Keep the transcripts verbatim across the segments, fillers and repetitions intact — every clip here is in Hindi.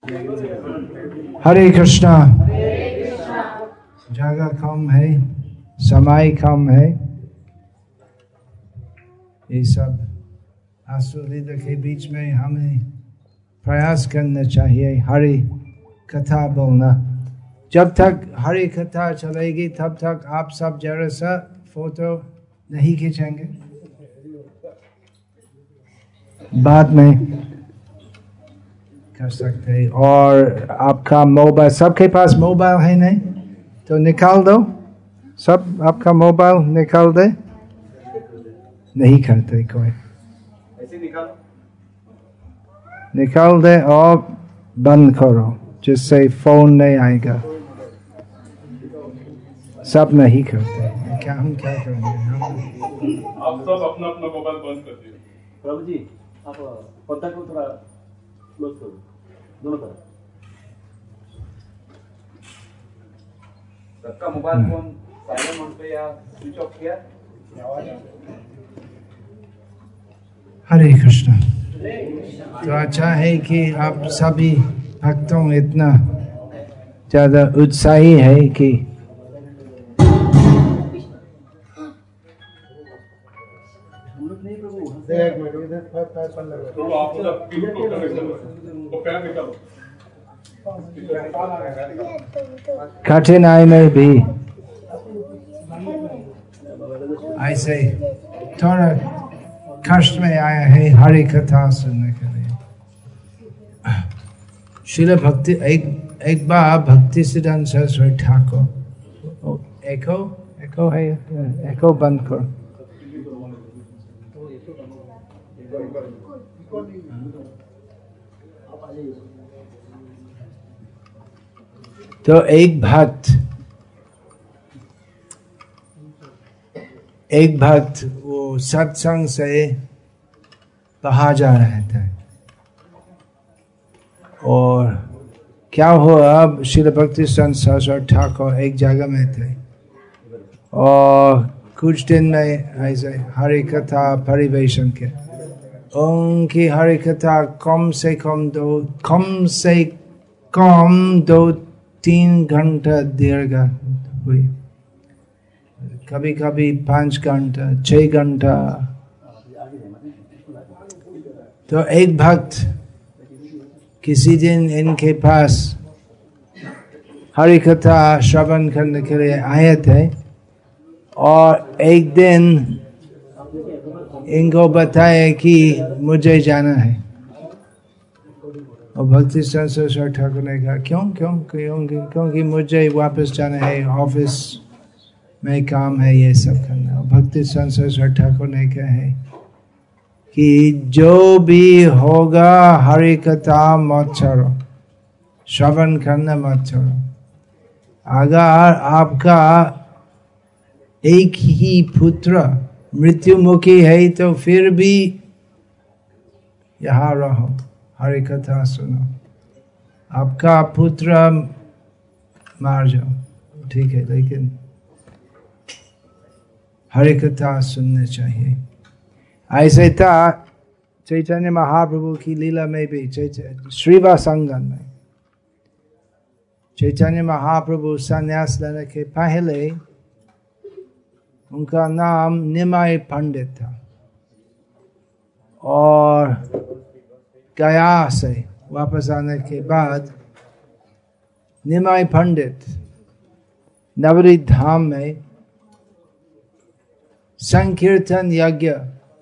हरे कृष्णा। जगह कम है, समय कम है, ये सब आसुरीदा के बीच में हमें प्रयास करना चाहिए हरि कथा बोलना। जब तक हरि कथा चलेगी तब तक आप सब जरा सा फोटो नहीं खींचेंगे, बाद में कर सकते हैं। और आपका मोबाइल, सबके पास मोबाइल है नहीं तो निकाल दो, सब आपका मोबाइल निकाल दे। नहीं करते कोई, ऐसे निकालो, निकाल दे और बंद करो जिससे फोन नहीं आएगा। सब नहीं करते, क्या हम क्या करेंगे? आप सब अपना अपना मोबाइल बंद कर दिए। प्रभु जी आप पर्दा को थोड़ा क्लोज करो दोनों तरफ। सबका मोबाइल फोन साइलेंट मोड पे या स्विच ऑफ किया? हरे कृष्णा। तो अच्छा है कि आप सभी भक्तों इतना ज्यादा उत्साही है कि कठिनाई में भी ऐसे थोड़ा कष्ट में आया है हरि कथा सुनने के लिए। श्रील भक्ति एक एक बार भक्ति सिद्धांत सरस्वती ठाकुर, एको एको है, एको बंद करो। तो एक भक्त एक भक्त वो सत्संग से बाहर जा रहे थे और क्या हुआ, अब श्रील भक्ति संत सरस्वती ठाकुर एक जगह में थे और कुछ दिन में ऐसे हरि कथा परिवेशन के, उनकी हरि कथा कम से कम दो कम से कम दो तीन घंटा दीर्घ हुई, कभी कभी पांच घंटा छह घंटा। तो एक भक्त किसी दिन इनके पास हरि कथा श्रवण करने के लिए आए थे और एक दिन इनको बताया कि मुझे जाना है। और भक्ति संत सरस्वती ठाकुर ने कहा क्यों क्यों क्योंकि क्योंकि मुझे वापस जाना है, ऑफिस में काम है, ये सब करना। और भक्ति संत सरस्वती ठाकुर ने कहा है कि जो भी होगा हरि कथा मत छोड़ो, श्रवण करना मत छोड़ो। अगर आपका एक ही पुत्र मृत्युमुखी है तो फिर भी यहाँ रहो, हरि कथा सुनो। आपका पुत्र मार जाओ ठीक है, लेकिन हरि कथा सुनने चाहिए। ऐसे था चैतन्य महाप्रभु की लीला में भी, श्रीवास अंगन में चैतन्य महाप्रभु संन्यास लेने के पहले उनका नाम निमाय पंडित था और गया से वापस आने के बाद निमाय पंडित नवनीत धाम में संकीर्तन यज्ञ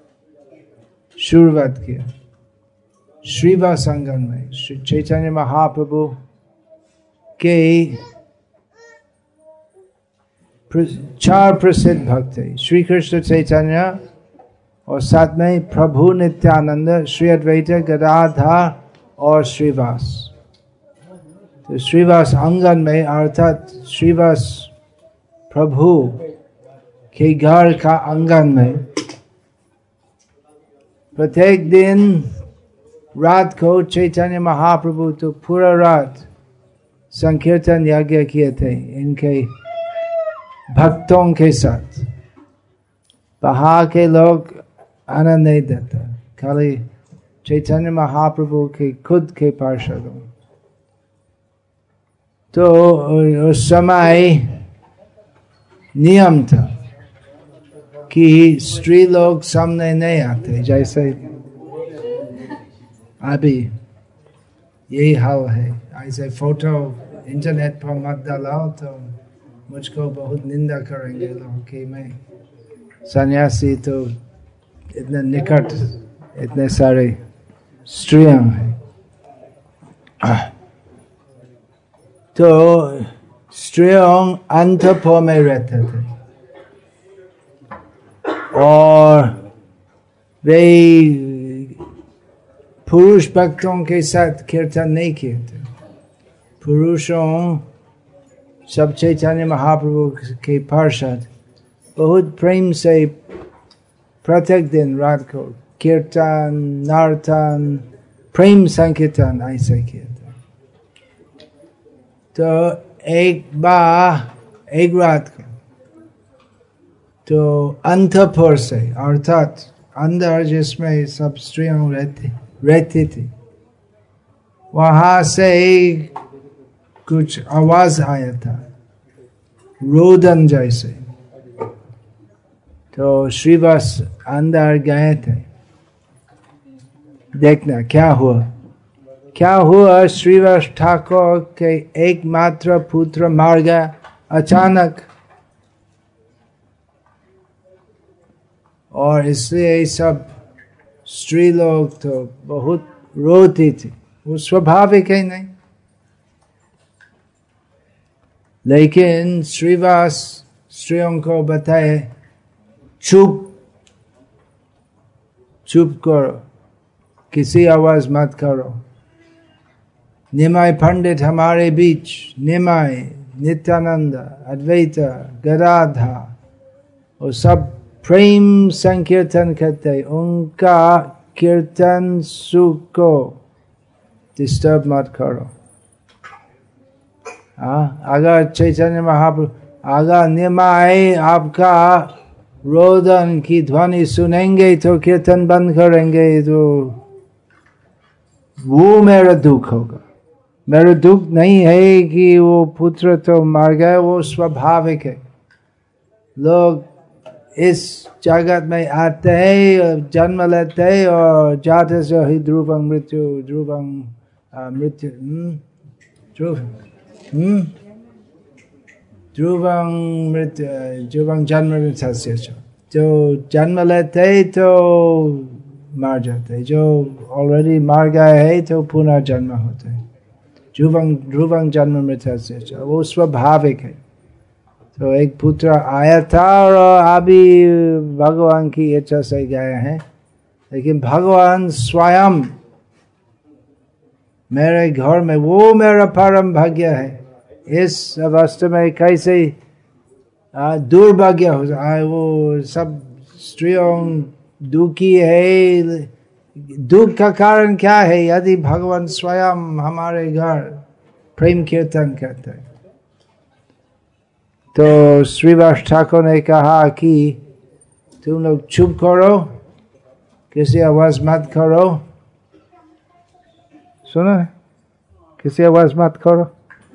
शुरुआत किया श्रीवास अंगन में। श्री चैतन्य महाप्रभु के चार प्रसिद्ध भक्त थे, श्री कृष्ण चैतन्य और साथ में प्रभु नित्यानंद, श्री अद्वैत गदाधर और श्रीवास। तो श्रीवास अंगन में अर्थात श्रीवास प्रभु के घर का आंगन में प्रत्येक दिन रात को चैतन्य महाप्रभु तो पूरा रात संकीर्तन यज्ञ किए थे इनके भक्तों के साथ। बाहर के लोग आनंद नहीं देता, खाली चैतन्य महाप्रभु के खुद के पार्षदों तो उस समय नियम था कि स्त्री लोग सामने नहीं आते, जैसे अभी यही हाल है। ऐसे फोटो इंटरनेट पर मत डालो तो मुझको बहुत निंदा करेंगे लोग कि मैं सन्यासी, तो इतने निकट इतने सारे स्त्रियां हैं। तो स्त्रियों अंतपुर में रहते थे और वे पुरुष भक्तों के साथ कीर्तन नहीं किए थे। पुरुषों सब चैतन्य महाप्रभु के पार्षद बहुत प्रेम से प्रत्येक दिन रात को कीर्तन, नर्तन, प्रेम संकीर्तन ऐसे किए थे। तो एक बार एक रात को तो अंतपुर से, अर्थात अंदर जिसमें सब स्त्रियां रहती रहती थी, वहां से कुछ आवाज आया था, रोदन जैसे। तो श्रीवास अंदर गए थे देखना क्या हुआ। क्या हुआ, श्रीवास ठाकुर के एकमात्र पुत्र मार गया अचानक, और इसलिए सब स्त्री लोग तो बहुत रोती थी। वो स्वाभाविक है नहीं, लेकिन श्रीवास स्त्रियों को बताए चुप चुप करो, किसी आवाज मत करो। निमाय पंडित हमारे बीच, निमाय, नित्यानंद, अद्वैत, गदाधा, और सब प्रेम संकीर्तन करते, उनका कीर्तन सुख को डिस्टर्ब मत करो। हाँ, अगर चैतन्य महाप्रभु, अगर निमाय आपका रोदन की ध्वनि सुनेंगे तो कीर्तन बंद करेंगे, तो वो मेरा दुख होगा। मेरा दुख नहीं है कि वो पुत्र तो मर गए, वो स्वाभाविक है। लोग इस जगत में आते हैं, जन्म लेते हैं और जाते से ही ध्रुवं मृत्यु, ध्रुवं मृत्यु, ध्रुव ध्रुवं मृत्यु, ध्रुवं जन्म मृत्यु। जो जन्म लेते तो मर जाते, जो ऑलरेडी मर गए है तो पुनः जन्म होते हैं। ध्रुवं ध्रुवं जन्म मृत्यु, वो स्वाभाविक है। तो एक पुत्र आया था और अभी भगवान की इच्छा से गए हैं, लेकिन भगवान स्वयं मेरे घर में, वो मेरा परम भाग्य है। इस अवस्था में कैसे दुर्भाग्य हो जाए। वो सब स्त्रियों दुखी है, दुख का कारण क्या है? यदि भगवान स्वयं हमारे घर प्रेम कीर्तन करते। तो श्रीवास ठाकुर ने कहा कि तुम लोग चुप करो, किसी आवाज मत करो। सुनो, किसी आवाज मत करो।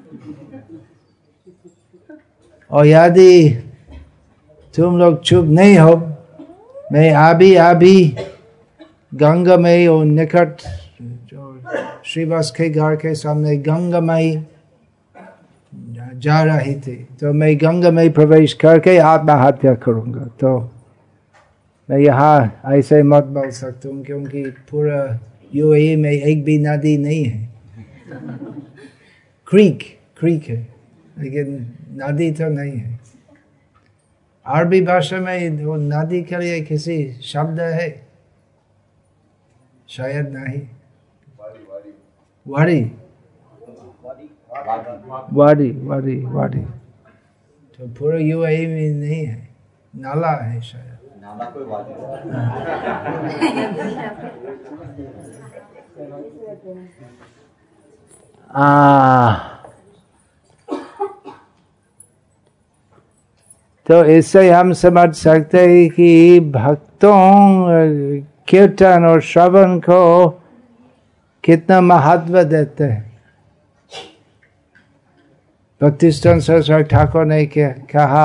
और यदि तुम लोग चुप नहीं हो, मैं अभी अभी गंगा में और निकट जो श्रीवास के घर के सामने गंगा में जा रही थी, तो मैं गंगा में प्रवेश करके आत्महत्या करूंगा। तो मैं यहाँ ऐसे मत बोल सकता हूँ, क्योंकि पूरा यूएई में एक भी नदी नहीं है। क्रीक क्रीक है, लेकिन नदी तो नहीं है। अरबी भाषा में वो नदी के लिए किसी शब्द है? शायद नहीं। वाड़ी वाड़ी वाड़ी वाड़ी तो पूरा यूएई में नहीं है, नाला है शायद। नाला कोई वाड़ी। आ तो इससे हम समझ सकते हैं कि भक्तों कीर्तन और श्रवण को कितना महत्व देते हैं। भक्तिसिद्धांत सरस्वती ठाकुर ने कहा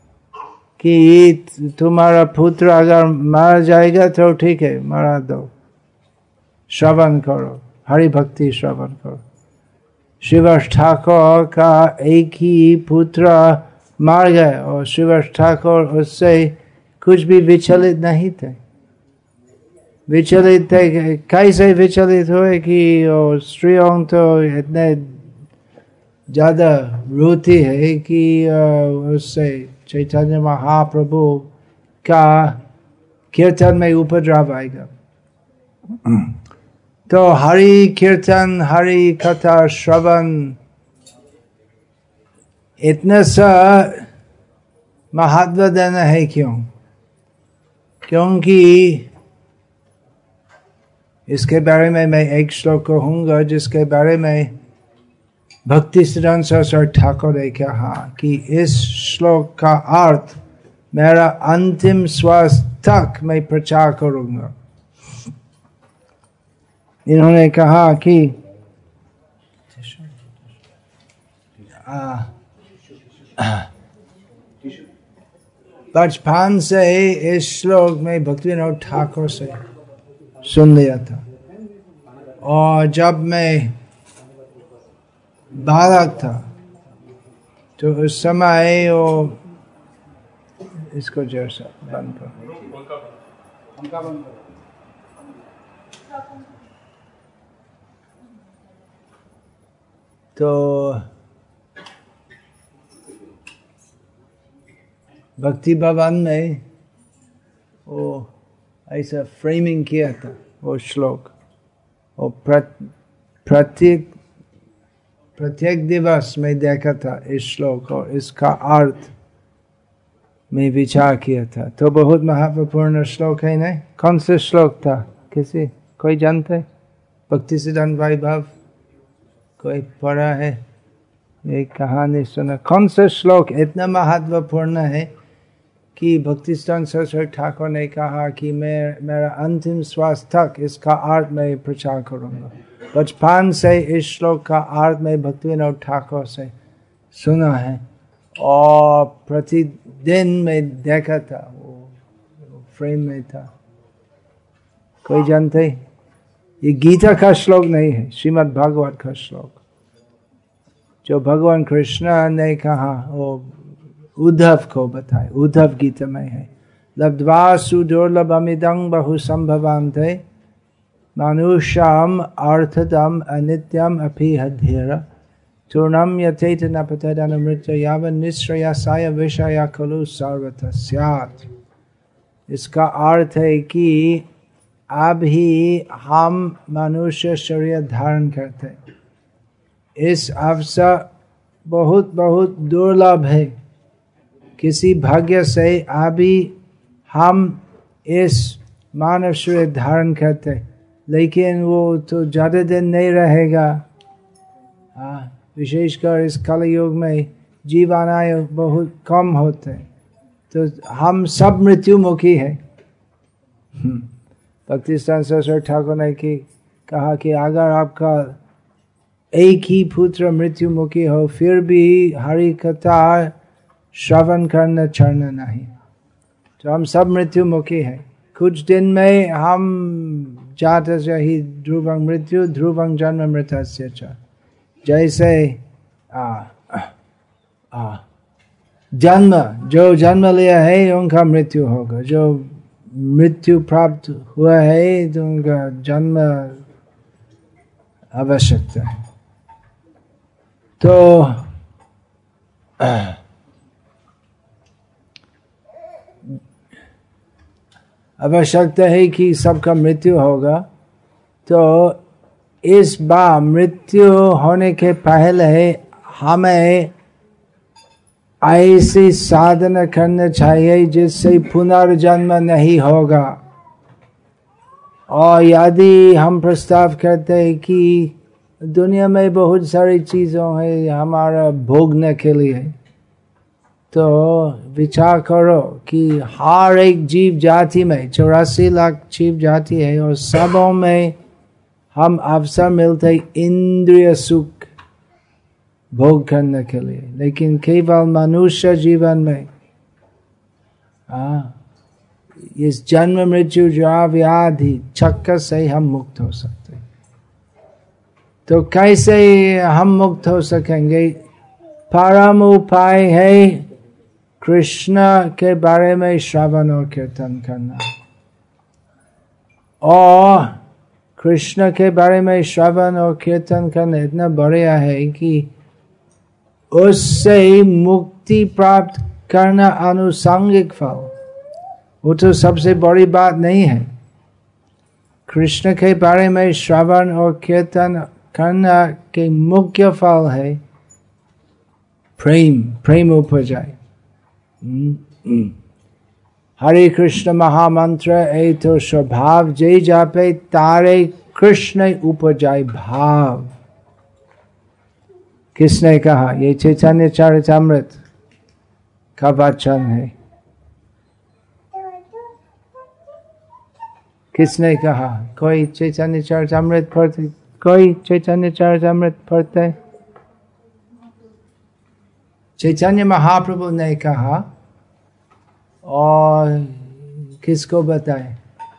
कि तुम्हारा पुत्र अगर मारा जाएगा तो ठीक है, मारा दो, श्रवण करो, हरि भक्ति श्रवण करो। श्रीवास ठाकुर का एक ही पुत्र मार गए और श्रीवास ठाकुर उससे कुछ भी विचलित नहीं थे। विचलित थे कैसे विचलित हुए कि स्त्रियों तो इतने ज्यादा रोती है कि उससे चैतन्य महाप्रभु का कीर्तन में उपद्रव आएगा। तो हरि कीर्तन, हरि कथा श्रवण इतना सा महत्व देना है। क्यों? क्योंकि इसके बारे में मैं एक श्लोक कहूँगा जिसके बारे में भक्तिसिद्धांत सरस्वती ठाकुर ने कहा कि इस श्लोक का अर्थ मेरा अंतिम श्वास तक मैं प्रचार करूँगा। इन्होंने कहा कि बचपन से इस श्लोक में भक्तिविनोद ठाकुर से सुन लिया था, और जब मैं बालक था तो उस समय वो इसको जैसा बंद कर तो भक्ति भवन में वो ऐसा फ्रेमिंग किया था वो श्लोक, और प्रत्येक प्रत्येक दिवस में देखा था इस श्लोक और इसका अर्थ में विचार किया था। तो बहुत महत्वपूर्ण श्लोक है नहीं? कौन सा श्लोक था? किसी कोई जानते? भक्तिसिद्धांत वैभव कोई पढ़ा है? ये कहानी सुना? कौन सा श्लोक इतना महत्वपूर्ण है कि भक्तिसिद्धांत सरस्वती ठाकुर ने कहा कि मैं मेरा अंतिम श्वास तक इसका अर्थ में प्रचार करूँगा। बचपन से इस श्लोक का अर्थ में भक्तिविनोद ठाकुर से सुना है और प्रतिदिन में देखा था, वो फ्रेम में था। कोई जानते? ये गीता का श्लोक नहीं है, श्रीमद् भागवत का श्लोक जो भगवान कृष्ण ने कहा वो उद्धव को बताए। उद्धव गीता में है, लब्ध्वा सुदुर्लभमिदं बहु संभवान्ते मानुष्याम अर्थदम अनित्यम अपि हधीर चूर्णम यथेत न पतदनुमृत्य यावन् निःश्रेयसाय विषया खलु सर्वतः स्यात्। इसका अर्थ है कि अभी हम मनुष्य शरीर धारण करते, इस अवसर बहुत बहुत दुर्लभ है। किसी भाग्य से अभी हम इस मानव शरीर धारण करते, लेकिन वो तो ज़्यादा दिन नहीं रहेगा। हाँ, विशेषकर इस कलयुग में जीवन आयु बहुत कम होते, तो हम सब मृत्युमुखी है। भक्तिसिद्धांत सरस्वती ठाकुर ने की कहा कि अगर आपका एक ही पुत्र मृत्युमुखी हो फिर भी हरि कथा श्रवण करना छोड़ना नहीं। तो हम सब मृत्युमुखी है। कुछ दिन में हम जाते ही ध्रुवं मृत्यु ध्रुवं जन्म मृतस्य च। जैसे आ, आ, जन्म जो जन्म लिया है उनका मृत्यु होगा, जो मृत्यु प्राप्त हुआ है तो उनका जन्म आवश्यकता है। तो आवश्यकता है कि सबका मृत्यु होगा। तो इस बार मृत्यु होने के पहले हमें ऐसी साधना करना चाहिए जिससे पुनर्जन्म नहीं होगा। और यदि हम प्रस्ताव करते हैं कि दुनिया में बहुत सारी चीज़ों है हमारा भोगने के लिए, तो विचार करो कि हर एक जीव जाति में चौरासी लाख जीव जाति है और सबों में हम अवसर मिलते इंद्रिय सुख भोग करने के लिए, लेकिन केवल मनुष्य जीवन में हाँ इस जन्म मृत्यु जरा व्याधि चक्कर से हम मुक्त हो सकते। तो कैसे हम मुक्त हो सकेंगे? परम उपाय है कृष्ण के बारे में श्रवण और कीर्तन करना। और कृष्ण के बारे में श्रवण और कीर्तन करना इतना बढ़िया है कि उससे मुक्ति प्राप्त करना आनुषंगिक फल, वो तो सबसे बड़ी बात नहीं है। कृष्ण के बारे में श्रवण और कीर्तन करना के मुख्य फल है प्रेम, प्रेम उपजाए। हरे कृष्ण महामंत्र ए तो स्वभाव, जे जापे तारे कृष्ण उपजाए भाव। किसने कहा? ये चैतन्य चरितामृत का वचन है। किसने कहा? कोई चैतन्य चरितामृत पढ़ते? कोई चैतन्य चरितामृत पढ़ते? चैतन्य महाप्रभु ने कहा। और किसको बताए?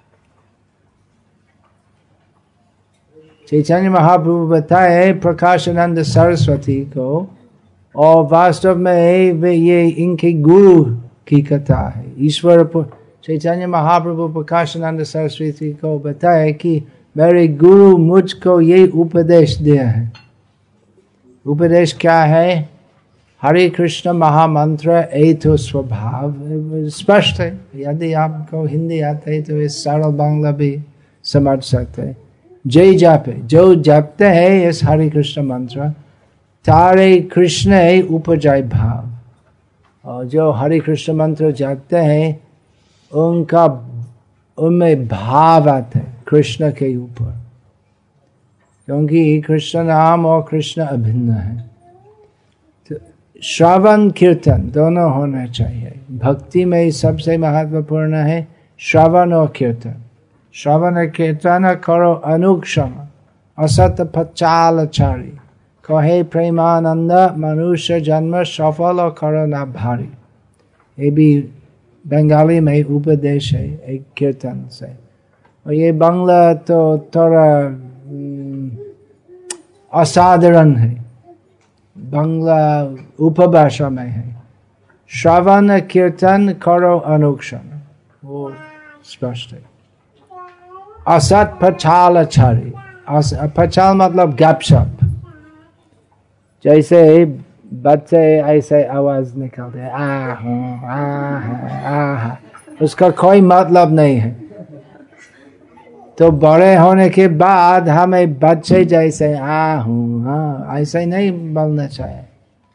चैतन्य महाप्रभु बताए प्रकाशानंद सरस्वती को। और वास्तव में वे ये इनके गुरु की कथा है। ईश्वर चैतन्य महाप्रभु प्रकाशानंद सरस्वती को बताया कि मेरे गुरु मुझको ये उपदेश दिया है। उपदेश क्या है? हरे कृष्ण महामंत्र ए तो स्वभाव। स्पष्ट है, यदि आपको हिंदी आता है तो इस सरल बांग्ला भी समझ सकते हैं। जय जापे, जो जपते हैं इस हरे कृष्ण मंत्र, तारे कृष्ण उपजाए भाव। और जो हरे कृष्ण मंत्र जपते हैं उनका उनमें भाव आते हैं कृष्ण के ऊपर, क्योंकि कृष्ण नाम और कृष्ण अभिन्न है। तो श्रवण कीर्तन दोनों होना चाहिए। भक्ति में सबसे महत्वपूर्ण है श्रवण और कीर्तन। श्रवण कीर्तन करो अनुक्षम असत पचालचारी, कहे प्रेमानंद मनुष्य जन्म सफल करो ना भारी। ये भी बंगाली में उपदेश है एक कीर्तन से। और ये बांग्ला तो थोड़ा असाधारण है, बांग्ला उपभाषा में है। श्रवण कीर्तन करो अनुक्षण, वो स्पष्ट है। असत पचालचारी, पचाल मतलब गपशप। जैसे बच्चे ऐसे आवाज निकालते हैं आह आह आह, उसका कोई मतलब नहीं है। तो बड़े होने के बाद हमें बच्चे जैसे आहूँ हाँ ऐसे नहीं बोलना चाहिए।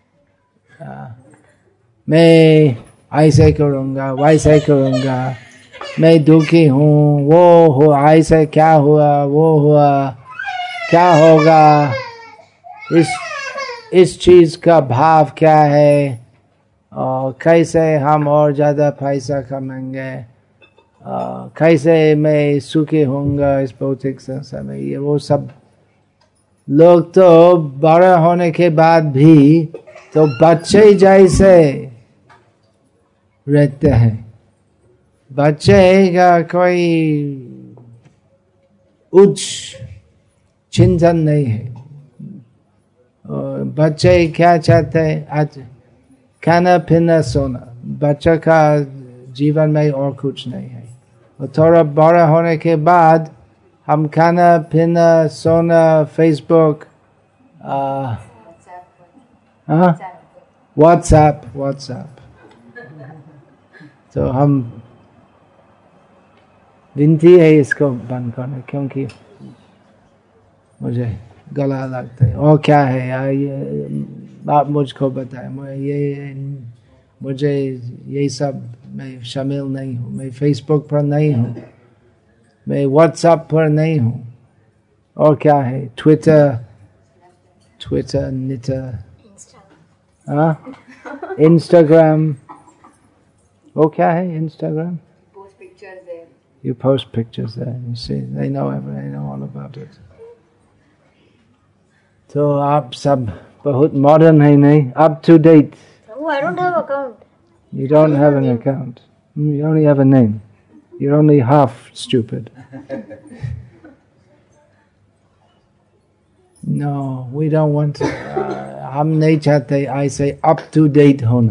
मैं ऐसे करूँगा वैसे करूँगा, मैं दुखी हूँ, वो हो ऐसे क्या हुआ वो हुआ क्या होगा, इस इस चीज का भाव क्या है, और कैसे हम और ज्यादा पैसा कमाएंगे, कैसे मैं सुखी होऊंगा इस भौतिक संसार में। ये वो सब लोग तो बड़ा होने के बाद भी तो बच्चे जैसे रहते हैं। बच्चे का कोई उच्च चिंतन नहीं है। बच्चे क्या चाहते हैं? आज खाना पीना सोना। बच्चा का जीवन में और कुछ नहीं है। और थोड़ा बड़ा होने के बाद हम खाना पीना सोना फेसबुक व्हाट्सएप व्हाट्सएप तो हम विनती है इसको बंद करना, क्योंकि मुझे गला लगता है। और क्या है यार, ये आप मुझको बताएं। मैं ये मुझे ये सब मैं शामिल नहीं हूँ। मैं फेसबुक पर नहीं हूँ, मैं व्हाट्सएप पर नहीं हूँ। और क्या है? ट्विटर ट्विटर निटर हाँ इंस्टाग्राम। वो क्या है Instagram? Post pictures there. You post pictures there. You see, they know everything. They know all about it. तो आप सब बहुत modern है नहीं, up to date. Oh, I don't have account. You don't have an account. You only have a name. You're only half stupid. No, we don't want to. Uh, हम नहीं चाहते ऐसे up to date होना.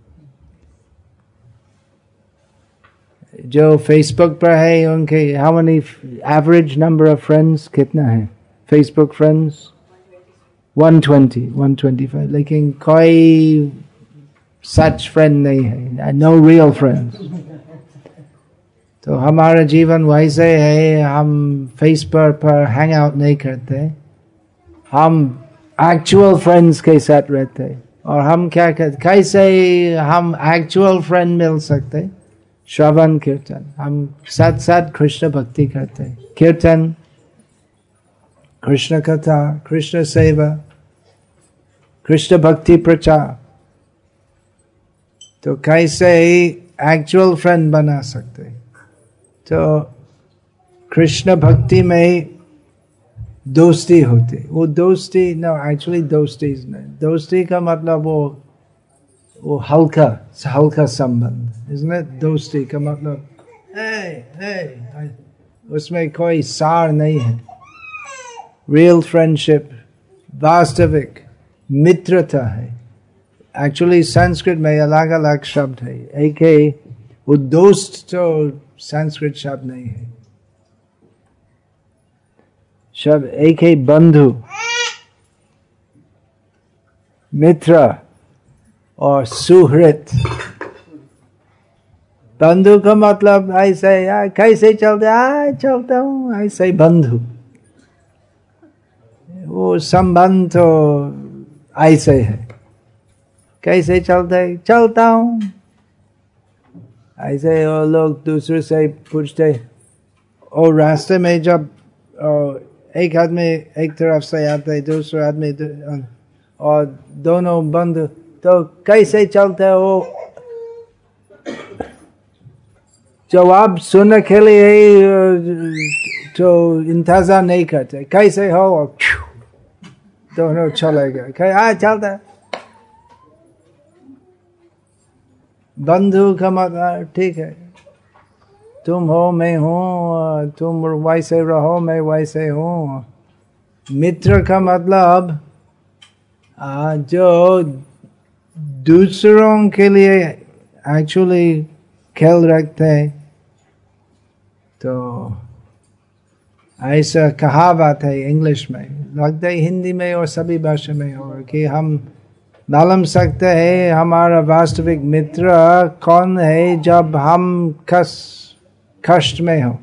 जो Facebook पर है उनके how many average number of friends कितना है? Facebook friends one twenty, one twenty-five. लेकिन कोई such friend नहीं है. No real friends. तो हमारा जीवन वैसे है, हम Facebook पर hang out नहीं करते, हम actual friends के साथ रहते. और हम क्या करते, कैसे हम actual friend मिल सकते? श्रवण कीर्तन. हम साथ साथ कृष्ण भक्ति करते, कीर्तन, कृष्ण कथा, कृष्ण सेवा, कृष्ण भक्ति प्रचार. तो कैसे एक्चुअल फ्रेंड बना सकते? तो कृष्ण भक्ति में दोस्ती होती. वो दोस्ती नो एक्चुअली दोस्ती नहीं. दोस्ती का मतलब वो वो हल्का हल्का संबंध, isn't it? दोस्ती का मतलब hey, hey, उसमें कोई सार नहीं है. रियल फ्रेंडशिप, वास्तविक मित्रता है. एक्चुअली संस्कृत में अलग अलग शब्द है. एक है वो दोस्त, तो संस्कृत शब्द नहीं है. शब्द एक है बंधु, मित्र और सुहृत. बंधु का मतलब ऐसे कैसे चलते, आ चलता हूँ ऐसे बंधु. वो संबंध तो ऐसे है, कैसे चलते, चलता हूँ ऐसे. और लोग दूसरे से पूछते, और रास्ते में जब एक आदमी एक तरफ से आते, दूसरा आदमी और दोनों बंधु, तो कैसे चलते हो? जवाब सुनने के लिए तो इंतजार नहीं करते, कैसे हो, और दोनों चले गए. आ चलता है. बंधु का मतलब ठीक है, तुम हो मैं हूँ, तुम वैसे रहो मैं वैसे हूँ. मित्र का मतलब जो दूसरों के लिए एक्चुअली ख्याल रखते हैं. तो ऐसा कहावत है इंग्लिश में, लगता है हिंदी में और सभी भाषा में हो, कि हम मालूम सकते हैं हमारा वास्तविक मित्र कौन है जब हम कष्ट कष्ट में हो.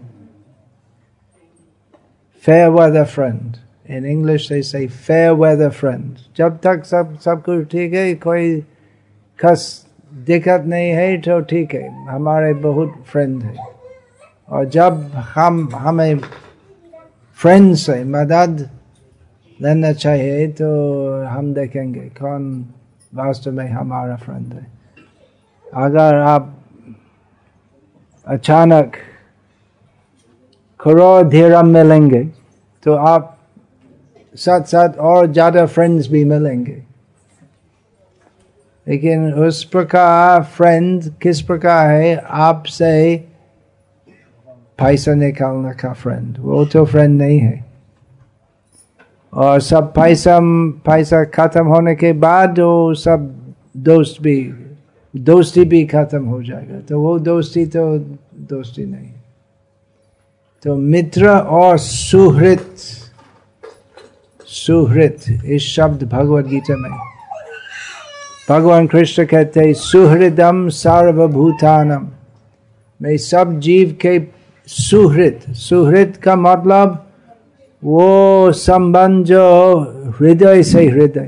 fair weather friend. In English they say fair weather friend. जब तक सब सब कुछ ठीक है, कोई कष्ट दिक्कत नहीं है, तो ठीक है, हमारे बहुत फ्रेंड है. और जब हम हमें फ्रेंड से मदद लेना चाहिए, तो हम देखेंगे कौन वास्तव में हमारा फ्रेंड है. अगर आप अचानक करोड़ धीरम मिलेंगे, तो आप साथ साथ और ज्यादा फ्रेंड्स भी मिलेंगे. लेकिन उस प्रकार फ्रेंड किस प्रकार है? आपसे पैसा निकालने का फ्रेंड, वो तो फ्रेंड नहीं है. और सब पैसा पैसा खत्म होने के बाद वो सब दोस्त भी दोस्ती भी खत्म हो जाएगा. तो वो दोस्ती तो दोस्ती नहीं. तो मित्र और सुहृत, सुहृत इस शब्द भगवद गीता में भगवान कृष्ण कहते हैं, सुहृदम सर्वभूतानम, मैं सब जीव के सुहृत. सुहृत का मतलब वो संबंध जो हृदय से हृदय.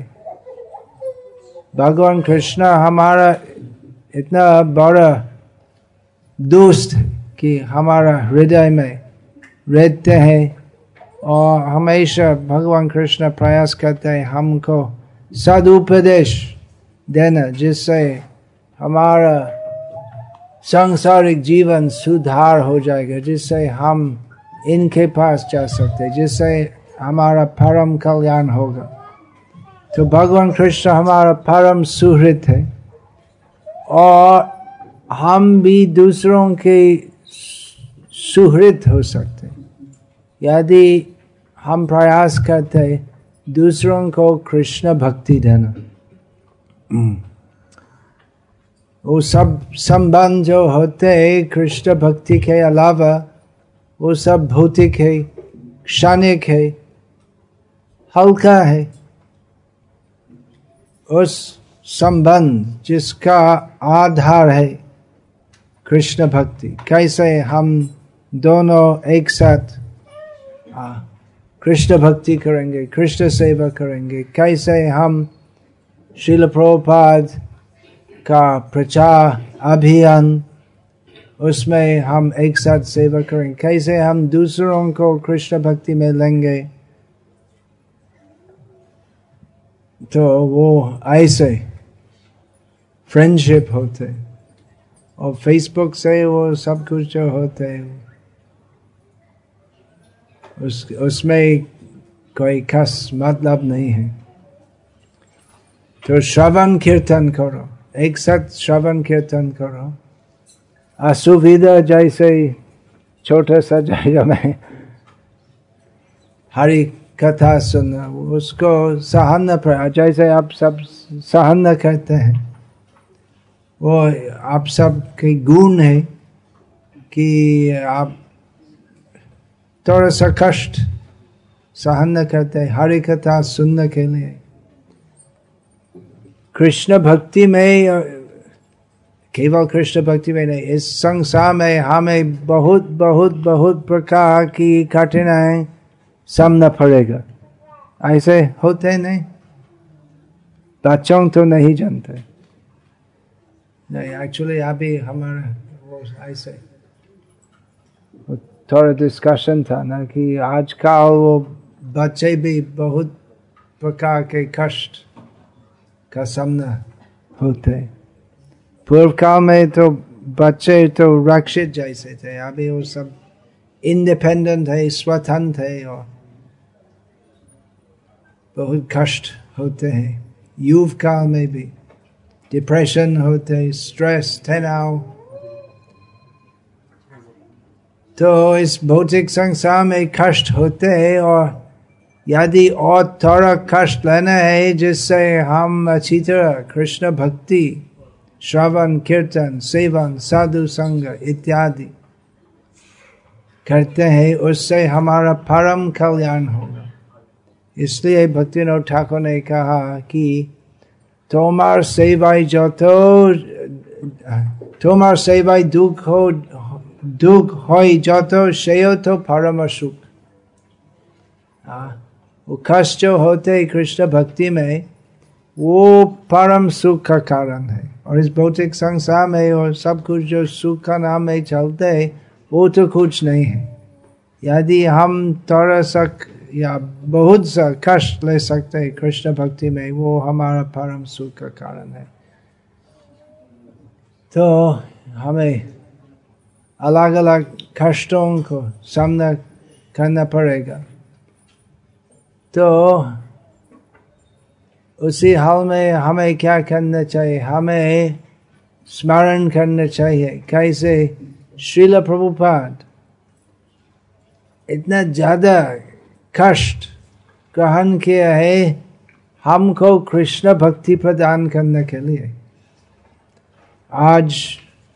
भगवान कृष्ण हमारा इतना बड़ा दोस्त है कि हमारा हृदय में रहते हैं. और हमेशा भगवान कृष्ण प्रयास करते हैं हमको सदुपदेश देना, जिससे हमारा सांसारिक जीवन सुधार हो जाएगा, जिससे हम इनके पास जा सकते, जिससे हमारा परम कल्याण होगा. तो भगवान कृष्ण हमारा परम सुहृद है और हम भी दूसरों के सुहृद हो सकते यदि हम प्रयास करते दूसरों को कृष्ण भक्ति देना। वो सब संबंध जो होते कृष्ण भक्ति के अलावा वो सब भौतिक है, क्षणिक है, हल्का है। उस संबंध जिसका आधार है कृष्ण भक्ति, कैसे हम दोनों एक साथ कृष्ण भक्ति करेंगे, कृष्ण सेवा करेंगे, कैसे हम श्रील प्रभुपाद का प्रचार अभियान उसमें हम एक साथ सेवा करेंगे, कैसे हम दूसरों को कृष्ण भक्ति में लेंगे। तो वो ऐसे फ्रेंडशिप होते और फेसबुक से वो सब कुछ जो होते उस उसमें कोई खास मतलब नहीं है। तो श्रवण कीर्तन करो, एक साथ श्रवण कीर्तन करो। असुविधा जैसे छोटा सा जगह में हरि कथा सुनना, उसको सहन पर जैसे आप सब सहन करते हैं, वो आप सब के गुण है कि आप थोड़ा सा कष्ट सहन करते हैं हरि कथा सुनने के लिए। कृष्ण भक्ति में, केवल कृष्ण भक्ति में नहीं, इस संसार में हमें बहुत बहुत बहुत प्रकार की कठिनाई सामना पड़ेगा। ऐसे होते नहीं, बच्चों तो नहीं जानते नहीं। एक्चुअली अभी हमारा वो ऐसे थोड़ा डिस्कशन था ना कि आजकल वो बच्चे भी बहुत प्रकार के कष्ट का सामना होते। पूर्व काल में तो बच्चे तो रक्षित जैसे थे, अभी वो सब इंडिपेंडेंट है, स्वतंत्र है और बहुत कष्ट होते हैं। युव काल में भी डिप्रेशन होते, स्ट्रेस, तनाव। तो इस भौतिक संसार में कष्ट होते हैं और यदि और थोड़ा कष्ट लेना है जिससे हम अच्छी तरह कृष्ण भक्ति, श्रवण कीर्तन, सेवन, साधु संग इत्यादि करते हैं, उससे हमारा परम कल्याण होगा। इसलिए भक्तिविनोद ठाकुर ने कहा कि तोमार सेवाई जो तो तोमार सेवाई दुख हो दुख होई जो तो शेयो तो परम सुख। वो कष्ट जो होते कृष्ण भक्ति में वो परम सुख का कारण है। और इस भौतिक संसार में और सब कुछ जो सुख का नाम में चलते है वो तो कुछ नहीं है। यदि हम थोड़ा सा या बहुत सा कष्ट ले सकते हैं कृष्ण भक्ति में, वो हमारा परम सुख का कारण है। तो हमें अलग अलग कष्टों को सामना करना पड़ेगा। तो उसी हाल में हमें क्या करना चाहिए? हमें स्मरण करना चाहिए कैसे श्रील प्रभुपाद इतना ज्यादा कष्ट ग्रहण किया है हमको कृष्ण भक्ति प्रदान करने के लिए। आज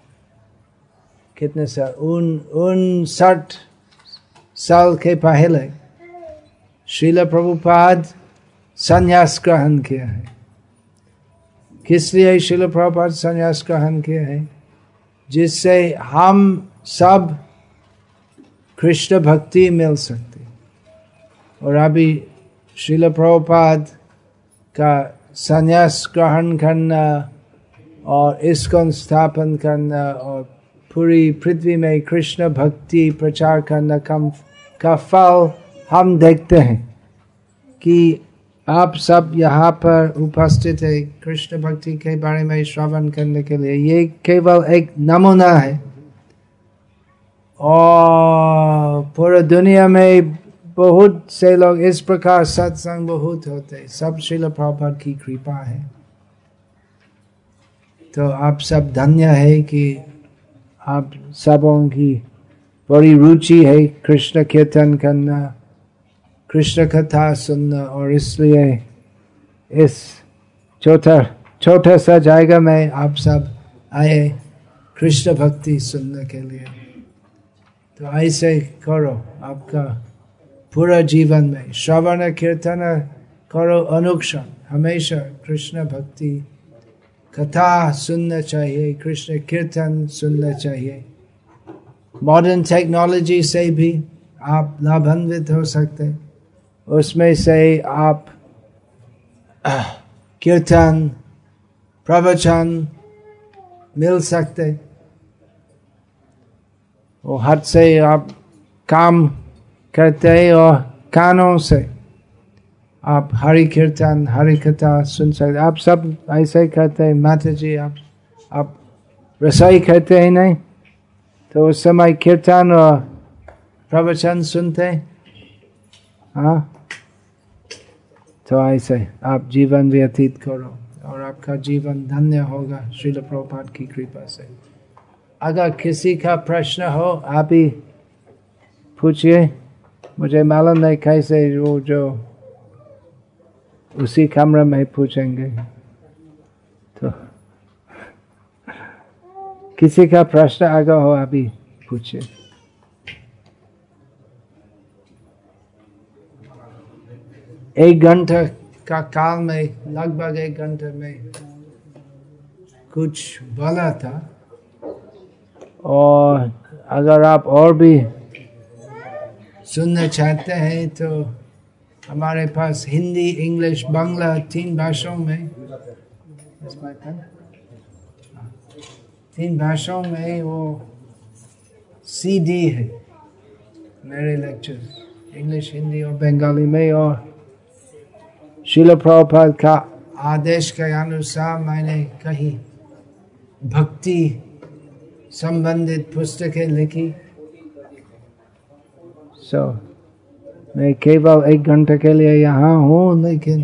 कितने साल उन उनसठ साल के पहले श्रील प्रभुपाद संन्यास ग्रहण किया है। किस लिए श्रील प्रभुपाद संन्यास ग्रहण किया है? जिससे हम सब कृष्ण भक्ति मिल सकती। और अभी श्रील प्रभुपाद का संन्यास ग्रहण करना और इस्कॉन स्थापन करना और पूरी पृथ्वी में कृष्ण भक्ति प्रचार करना कम का फल हम देखते हैं कि आप सब यहाँ पर उपस्थित है कृष्ण भक्ति के बारे में श्रवण करने के लिए। ये केवल एक नमूना है और पूरी दुनिया में बहुत से लोग इस प्रकार सत्संग बहुत होते, सब श्रील प्रभुपाद की कृपा है। तो आप सब धन्य है कि आप सबों की बड़ी रुचि है कृष्ण कीर्तन करना, कृष्ण कथा सुनना, और इसलिए इस छोटा छोटा सा जगह में आप सब आए कृष्ण भक्ति सुनने के लिए। तो ऐसे करो, आपका पूरा जीवन में श्रवण कीर्तन करो, अनुक्षण हमेशा कृष्ण भक्ति कथा सुनना चाहिए, कृष्ण कीर्तन सुनना चाहिए। मॉडर्न टेक्नोलॉजी से भी आप लाभान्वित हो सकते, उसमें से आप कीर्तन प्रवचन मिल सकते, और हाथ से आप काम करते और कानों से आप हरि कीर्तन हरि कथा सुन सकते। आप सब ऐसे करते हैं माता जी, आप आप रसोई करते हैं नहीं, तो उस समय कीर्तन और प्रवचन सुनते, हाँ। तो ऐसे आप जीवन व्यतीत करो और आपका जीवन धन्य होगा श्रील प्रभुपाद की कृपा से। अगर किसी का प्रश्न हो आप ही पूछिए, मुझे मालूम नहीं कैसे वो जो उसी कमरे में पूछेंगे, तो किसी का प्रश्न अगर हो आप ही पूछिए। एक घंटा का काल में, लगभग एक घंटे में कुछ बोला था, और अगर आप और भी सुनना चाहते हैं तो हमारे पास हिंदी, इंग्लिश, बांग्ला तीन भाषाओं में तीन भाषाओं में वो सीडी है मेरे लेक्चर्स, इंग्लिश, हिंदी और बंगाली में। और श्रील प्रभुपाद का आदेश के अनुसार मैंने कहीं भक्ति संबंधित पुस्तकें लिखी। सो so, मैं केवल एक घंटे के लिए यहाँ हूँ, लेकिन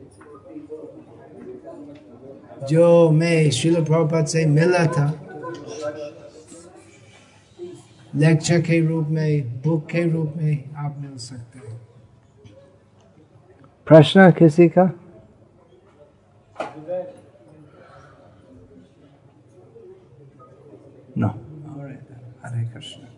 जो मैं श्रील प्रभुपाद से मिला था लेक्चर के रूप में, बुक के रूप में आप मिल सकते हैं। प्रश्न किसी का? नो। हरे कृष्ण।